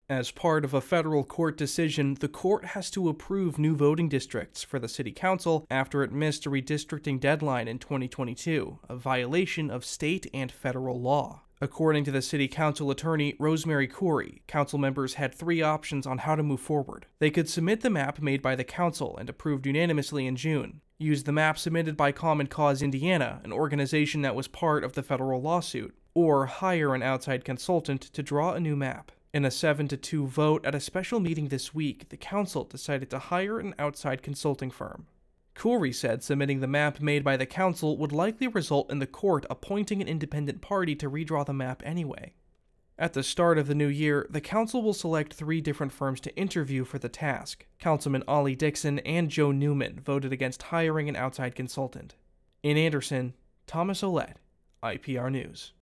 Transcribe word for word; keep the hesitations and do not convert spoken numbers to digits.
As part of a federal court decision, the court has to approve new voting districts for the city council after it missed a redistricting deadline in twenty twenty-two, a violation of state and federal law. According to the city council attorney, Rosemary Corey, council members had three options on how to move forward. They could submit the map made by the council and approved unanimously in June, use the map submitted by Common Cause Indiana, an organization that was part of the federal lawsuit, or hire an outside consultant to draw a new map. In a seven to two vote at a special meeting this week, the council decided to hire an outside consulting firm. Corey said submitting the map made by the council would likely result in the court appointing an independent party to redraw the map anyway. At the start of the new year, the council will select three different firms to interview for the task. Councilman Ollie Dixon and Joe Newman voted against hiring an outside consultant. In Anderson, Thomas Ouellette, I P R News.